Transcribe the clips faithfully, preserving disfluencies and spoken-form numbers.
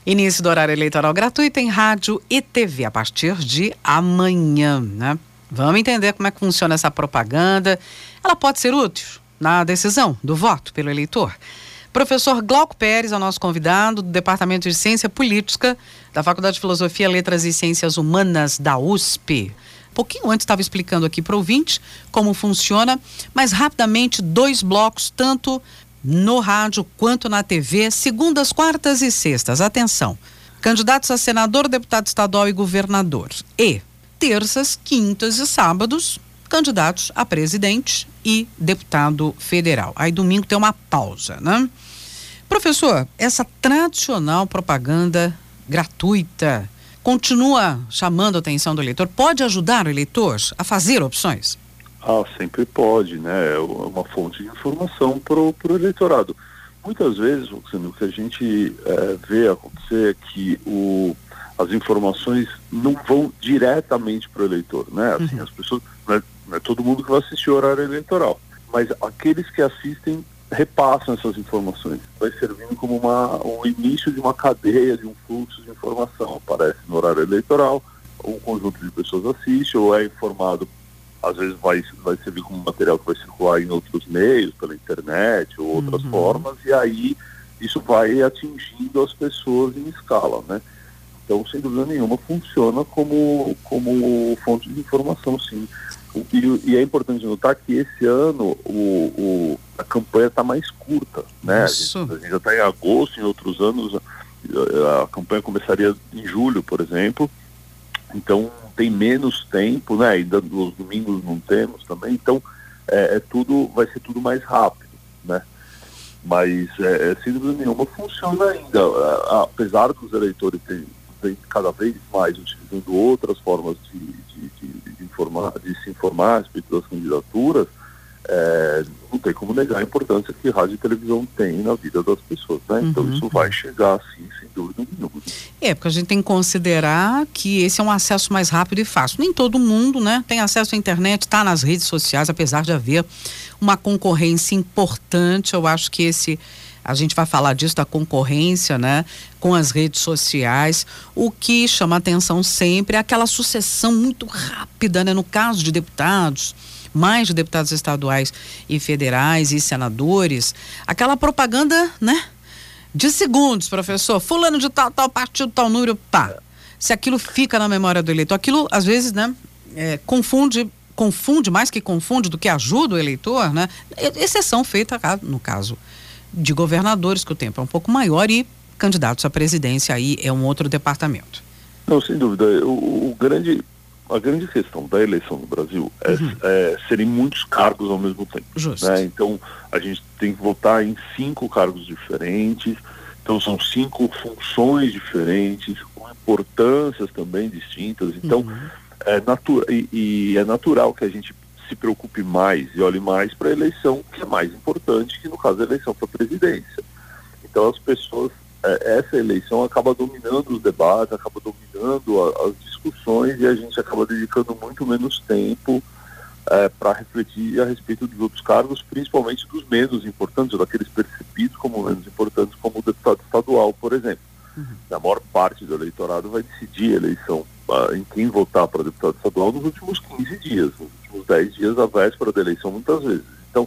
Início do horário eleitoral gratuito em rádio e T V a partir de amanhã, né? Vamos entender como é que funciona essa propaganda. Ela pode ser útil na decisão do voto pelo eleitor. Professor Glauco Pérez é o nosso convidado do Departamento de Ciência Política da Faculdade de Filosofia, Letras e Ciências Humanas da U S P. Um pouquinho antes estava explicando aqui para o ouvinte como funciona, mas rapidamente dois blocos, tanto no rádio quanto na T V, segundas, quartas e sextas. Atenção, candidatos a senador, deputado estadual e governador. E terças, quintas e sábados, candidatos a presidente e deputado federal. Aí domingo tem uma pausa, né? Professor, essa tradicional propaganda gratuita continua chamando a atenção do eleitor? Pode ajudar o eleitor a fazer opções? Ah, sempre pode, né? É uma fonte de informação para o eleitorado. Muitas vezes, o que a gente é, vê acontecer é que o, as informações não vão diretamente para o eleitor, né? Assim, uhum. As pessoas, não é, não é todo mundo que vai assistir o horário eleitoral, mas aqueles que assistem repassam essas informações. Vai servindo como uma, um início de uma cadeia, de um fluxo de informação. Aparece no horário eleitoral, um conjunto de pessoas assiste ou é informado. Às vezes vai, vai servir como material que vai circular em outros meios, pela internet ou outras uhum. formas, e aí isso vai atingindo as pessoas em escala, né? Então, sem dúvida nenhuma, funciona como, como fonte de informação, sim. E, e é importante notar que esse ano o, o, a campanha está mais curta, né? A gente, a gente já está em agosto, em outros anos a, a campanha começaria em julho, por exemplo. Então tem menos tempo, né? Ainda nos domingos não temos também, então é, é tudo, vai ser tudo mais rápido, né? Mas é, é, sem dúvida nenhuma funciona ainda, a, apesar dos eleitores terem, terem cada vez mais utilizando outras formas de, de, de, de, informar, de se informar a respeito das candidaturas. É, não tem como negar a importância que rádio e televisão tem na vida das pessoas, né? Uhum. Então isso vai chegar sim, sem dúvida nenhuma. É, porque a gente tem que considerar que esse é um acesso mais rápido e fácil. Nem todo mundo, né, tem acesso à internet, está nas redes sociais, apesar de haver uma concorrência importante. Eu acho que esse, a gente vai falar disso, da concorrência, né, com as redes sociais. O que chama atenção sempre é aquela sucessão muito rápida, né, no caso de deputados, mais de deputados estaduais e federais e senadores, aquela propaganda, né, de segundos, professor, fulano de tal, tal partido, tal número, pá. Se aquilo fica na memória do eleitor, aquilo às vezes, né, é, confunde, confunde mais que confunde do que ajuda o eleitor, né, exceção feita no caso de governadores, que o tempo é um pouco maior, e candidatos à presidência aí é um outro departamento. Não, sem dúvida, o, o grande... A grande questão da eleição no Brasil é, uhum. é serem muitos cargos ao mesmo tempo. Justo. Né? Então, a gente tem que votar em cinco cargos diferentes, então são cinco funções diferentes, com importâncias também distintas. Então, uhum. é, natura, e, e é natural que a gente se preocupe mais e olhe mais para a eleição, que é mais importante, que no caso a eleição para a presidência. Então, as pessoas... essa eleição acaba dominando os debates, acaba dominando a, as discussões, e a gente acaba dedicando muito menos tempo é, para refletir a respeito dos outros cargos, principalmente dos menos importantes, ou daqueles percebidos como menos importantes, como o deputado estadual, por exemplo. Uhum. A maior parte do eleitorado vai decidir a eleição uh, em quem votar para deputado estadual nos últimos quinze dias, nos últimos dez dias, à véspera da eleição, muitas vezes. Então,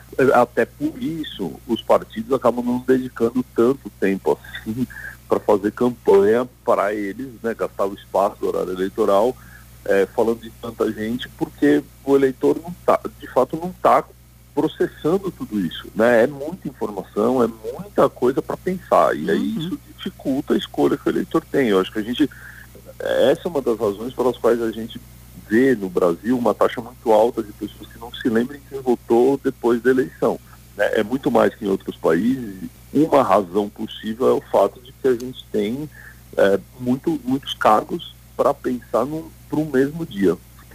até por isso, os partidos acabam não dedicando tanto tempo assim para fazer campanha para eles, né, gastar o espaço do horário eleitoral é, falando de tanta gente, porque o eleitor não tá, de fato não está processando tudo isso, né? É muita informação, é muita coisa para pensar, e aí uhum. isso dificulta a escolha que o eleitor tem. Eu acho que a gente, essa é uma das razões pelas quais a gente vê no Brasil uma taxa muito alta de pessoas que não se lembram quem votou depois da eleição. Né? É muito mais que em outros países. Uma razão possível é o fato de que a gente tem é, muito, muitos cargos para pensar para o mesmo dia.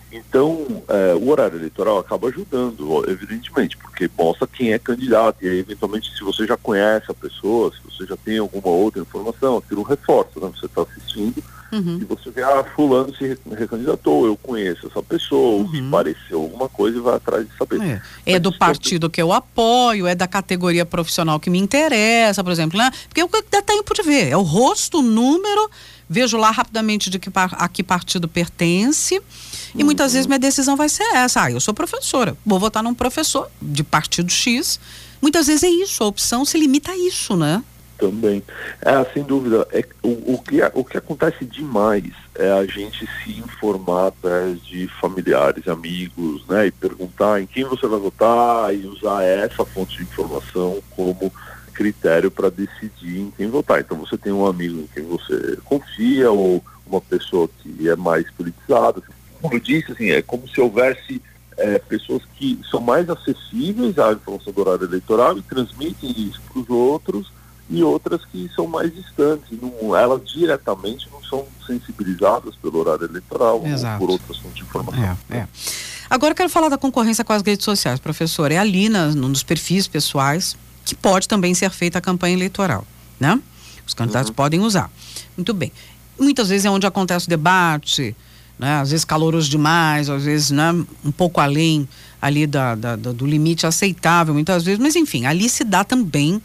Então, é, o horário eleitoral acaba ajudando, evidentemente, porque mostra quem é candidato, e aí, eventualmente, se você já conhece a pessoa, se você já tem alguma outra informação, aquilo reforça, né? Você está assistindo, uhum. e você vê, ah, fulano se recandidatou, eu conheço essa pessoa, uhum. me pareceu alguma coisa e vai atrás de saber. É, é do partido que eu apoio, é da categoria profissional que me interessa, por exemplo, né? Porque o que dá tempo de ver, é o rosto, o número, vejo lá rapidamente de que a que partido pertence. E muitas vezes minha decisão vai ser essa. Ah, eu sou professora, vou votar num professor de partido X. Muitas vezes é isso, a opção se limita a isso, né? Também. É, sem dúvida. É, o, o, que, o que acontece demais é a gente se informar através de familiares, amigos, né? E perguntar em quem você vai votar e usar essa fonte de informação como critério para decidir em quem votar. Então você tem um amigo em quem você confia ou uma pessoa que é mais politizada. Como eu disse, assim, é como se houvesse é, pessoas que são mais acessíveis à informação do horário eleitoral e transmitem isso para os outros, e outras que são mais distantes. Não, elas diretamente não são sensibilizadas pelo horário eleitoral. Exato. Ou por outras fontes de informação. É, é. Agora eu quero falar da concorrência com as redes sociais, professor. É ali na, num dos perfis pessoais que pode também ser feita a campanha eleitoral, né? Os candidatos uhum. podem usar. Muito bem. Muitas vezes é onde acontece o debate, né? Às vezes caloroso demais, às vezes, né, um pouco além ali da, da, da, do limite aceitável, muitas vezes, mas enfim, ali se dá também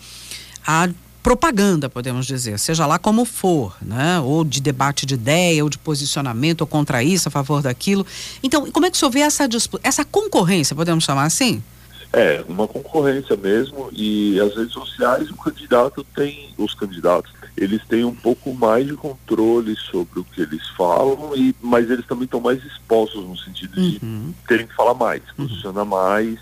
a propaganda, podemos dizer, seja lá como for, né? Ou de debate de ideia, ou de posicionamento, ou contra isso, a favor daquilo. Então, como é que o senhor vê essa disputa, essa concorrência, podemos chamar assim? É, uma concorrência mesmo, e as redes sociais, o candidato tem, os candidatos, eles têm um pouco mais de controle sobre o que eles falam, e, mas eles também estão mais expostos no sentido de uhum. terem que falar mais, uhum. posicionar mais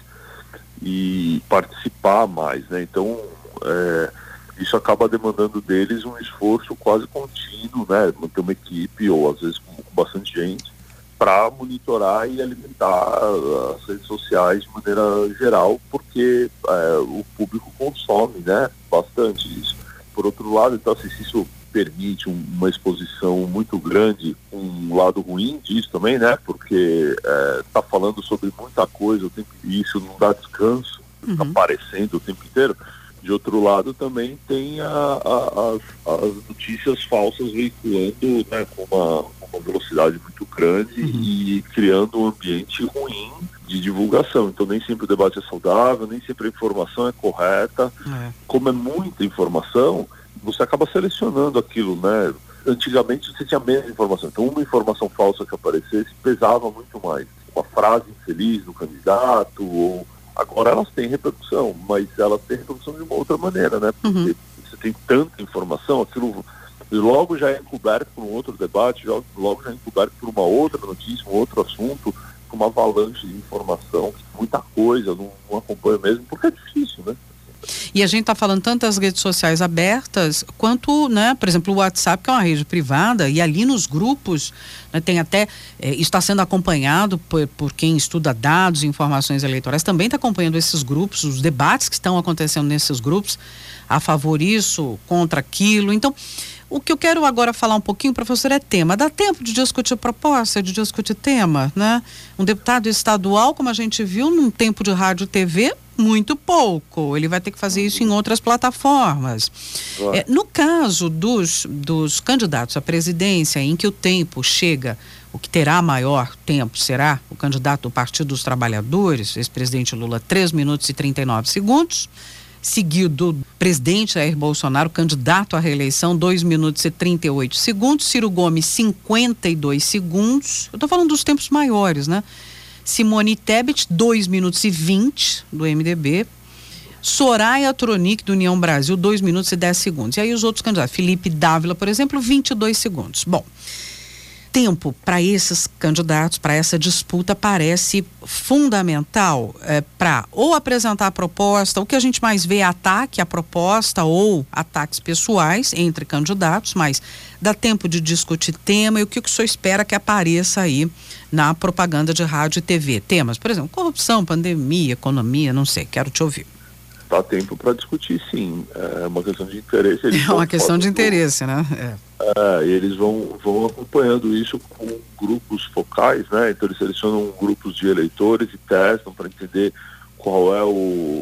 e participar mais, né? Então, é, isso acaba demandando deles um esforço quase contínuo, né? Manter uma equipe, ou às vezes com, com bastante gente, para monitorar e alimentar as redes sociais de maneira geral, porque é, o público consome, né, bastante isso. Por outro lado, então, assim, se isso permite um, uma exposição muito grande, um lado ruim disso também, né, porque está é, falando sobre muita coisa o tempo, e isso não dá descanso, está uhum. aparecendo o tempo inteiro. De outro lado, também tem a, a, as, as notícias falsas veiculando, né, com uma, uma velocidade muito grande uhum. e criando um ambiente ruim de divulgação. Então, nem sempre o debate é saudável, nem sempre a informação é correta. É. Como é muita informação, você acaba selecionando aquilo, né? Antigamente você tinha menos informação. Então, uma informação falsa que aparecesse pesava muito mais. Uma frase infeliz do candidato, ou... Agora elas têm repercussão, mas elas têm repercussão de uma outra maneira, né? Porque uhum. você tem tanta informação, aquilo logo já é encoberto por um outro debate, logo já é encoberto por uma outra notícia, um outro assunto, com uma avalanche de informação, muita coisa, não, não acompanha mesmo, porque é difícil, né? E a gente está falando tanto das redes sociais abertas, quanto, né, por exemplo, o WhatsApp, que é uma rede privada, e ali nos grupos, né, tem até, eh, está sendo acompanhado por, por quem estuda dados e informações eleitorais, também está acompanhando esses grupos, os debates que estão acontecendo nesses grupos, a favor isso, contra aquilo. Então, o que eu quero agora falar um pouquinho, professor, é tema. Dá tempo de discutir proposta, de discutir tema, né? Um deputado estadual, como a gente viu, num tempo de rádio e T V, muito pouco. Ele vai ter que fazer isso em outras plataformas. É, no caso dos, dos candidatos à presidência, em que o tempo chega, o que terá maior tempo será o candidato do Partido dos Trabalhadores, ex-presidente Lula, três minutos e trinta e nove segundos. Seguido do presidente Jair Bolsonaro, candidato à reeleição, dois minutos e trinta e oito segundos. Ciro Gomes, cinquenta e dois segundos. Eu estou falando dos tempos maiores, né? Simone Tebet, dois minutos e vinte, do M D B. Soraya Tronic, do União Brasil, dois minutos e dez segundos. E aí os outros candidatos, Felipe Dávila, por exemplo, vinte e dois segundos. Bom, tempo para esses candidatos, para essa disputa, parece fundamental é, para ou apresentar a proposta. O que a gente mais vê é ataque à proposta ou ataques pessoais entre candidatos, mas dá tempo de discutir tema e o que o senhor espera que apareça aí na propaganda de rádio e T V. Temas, por exemplo, corrupção, pandemia, economia, não sei, quero te ouvir. Dá tempo para discutir, sim. É uma questão de interesse. Eles é uma questão de interesse, do... né? É. É, e eles vão, vão acompanhando isso com grupos focais, né? Então eles selecionam grupos de eleitores e testam para entender qual é o,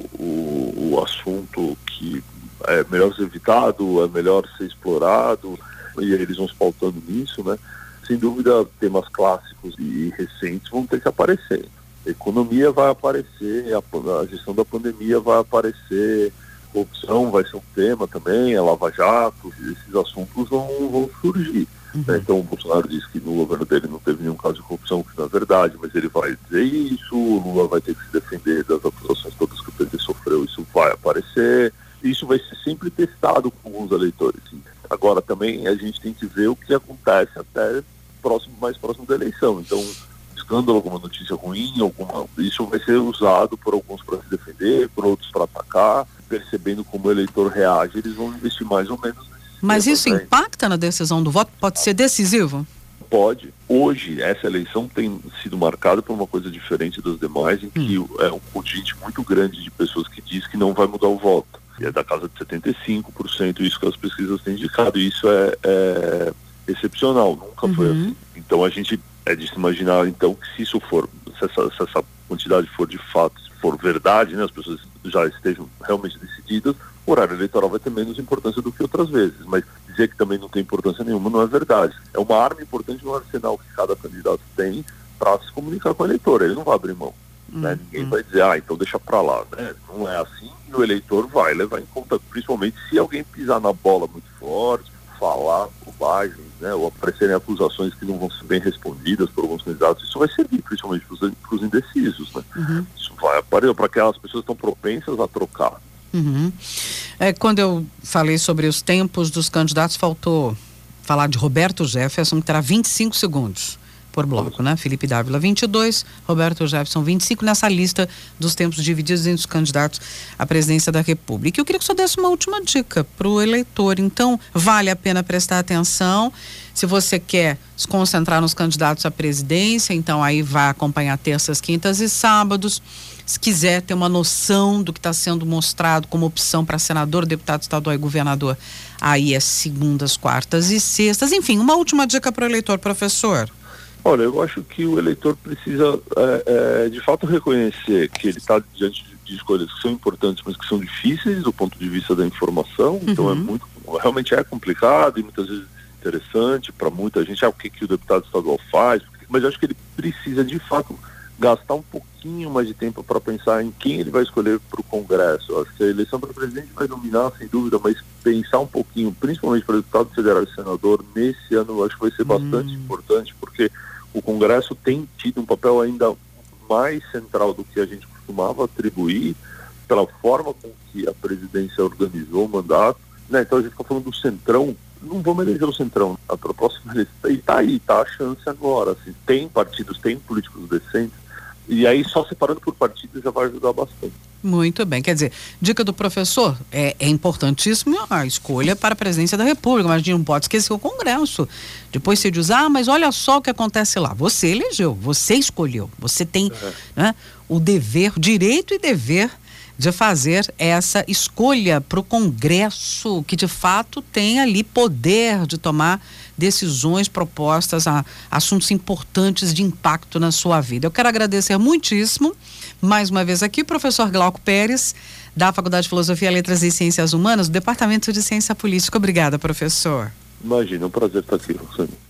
o, o assunto que é melhor ser evitado, é melhor ser explorado, e aí eles vão se pautando nisso, né? Sem dúvida, temas clássicos e recentes vão ter que aparecer. A economia vai aparecer, a, a gestão da pandemia vai aparecer, corrupção vai ser um tema também, a Lava Jato, esses assuntos vão, vão surgir. Uhum. Né? Então o Bolsonaro disse que no governo dele não teve nenhum caso de corrupção, que não é verdade, mas ele vai dizer isso, o Lula vai ter que se defender das acusações todas que o P T sofreu, isso vai aparecer, isso vai ser sempre testado com os eleitores. Sim. Agora também a gente tem que ver o que acontece até próximo, mais próximo da eleição. Então, escândalo, alguma notícia ruim, alguma, isso vai ser usado por alguns para se defender, por outros para atacar, percebendo como o eleitor reage, eles vão investir mais ou menos nesse. Mas temas, isso né? impacta na decisão do voto? Pode ser decisivo? Pode. Hoje, essa eleição tem sido marcada por uma coisa diferente das demais, em que hum. é um contingente muito grande de pessoas que diz que não vai mudar o voto. E é da casa de setenta e cinco por cento, isso que as pesquisas têm indicado, e isso é, é excepcional, nunca uhum. foi assim. Então a gente é de se imaginar, então, que se isso for, se essa, se essa quantidade for de fato, se for verdade, né, as pessoas já estejam realmente decididas, o horário eleitoral vai ter menos importância do que outras vezes, mas dizer que também não tem importância nenhuma não é verdade. É uma arma importante no arsenal que cada candidato tem para se comunicar com o eleitor, ele não vai abrir mão. Uhum. Né? Ninguém vai dizer, ah, então deixa pra lá, né? Não é assim, e o eleitor vai levar em conta, principalmente se alguém pisar na bola muito forte, falar bobagens, né? Ou aparecerem acusações que não vão ser bem respondidas por alguns candidatos, isso vai servir principalmente para os indecisos, né? Uhum. Isso vai aparecer para aquelas pessoas que estão propensas a trocar. Uhum. É, quando eu falei sobre os tempos dos candidatos, faltou falar de Roberto Jefferson, que terá vinte e cinco segundos por bloco, né? Felipe Dávila vinte e dois, Roberto Jefferson vinte e cinco, nessa lista dos tempos divididos entre os candidatos à presidência da República. E eu queria que o senhor desse uma última dica para o eleitor. Então, vale a pena prestar atenção. Se você quer se concentrar nos candidatos à presidência, então aí vai acompanhar terças, quintas e sábados. Se quiser ter uma noção do que está sendo mostrado como opção para senador, deputado estadual e governador, aí é segundas, quartas e sextas. Enfim, uma última dica para o eleitor, professor. Olha, eu acho que o eleitor precisa, é, é, de fato, reconhecer que ele está diante de, de escolhas que são importantes, mas que são difíceis do ponto de vista da informação. Uhum. Então, é muito, realmente é complicado e muitas vezes interessante para muita gente. Ah, o que, que o deputado estadual faz? Mas eu acho que ele precisa, de fato, gastar um pouquinho mais de tempo para pensar em quem ele vai escolher para o Congresso. Eu acho que a eleição para presidente vai dominar, sem dúvida, mas pensar um pouquinho, principalmente para deputado federal e senador, nesse ano, eu acho que vai ser bastante hum. importante, porque o Congresso tem tido um papel ainda mais central do que a gente costumava atribuir, pela forma com que a presidência organizou o mandato, né? Então a gente está falando do centrão, não vamos eleger o centrão, a próxima eleição, e está aí, está a chance agora, assim, tem partidos, tem políticos decentes, e aí só separando por partidos já vai ajudar bastante. Muito bem, quer dizer, dica do professor, é, é importantíssimo a escolha para a presidência da República, mas a gente não pode esquecer o Congresso. Depois você diz, ah, mas olha só o que acontece lá. Você elegeu, você escolheu, você tem é. né, o dever, direito e dever de fazer essa escolha para o Congresso, que de fato tem ali poder de tomar decisões propostas a assuntos importantes de impacto na sua vida. Eu quero agradecer muitíssimo, mais uma vez aqui, o professor Glauco Pérez, da Faculdade de Filosofia, Letras e Ciências Humanas, do Departamento de Ciência Política. Obrigada, professor. Imagina, é um prazer estar aqui, Rossani.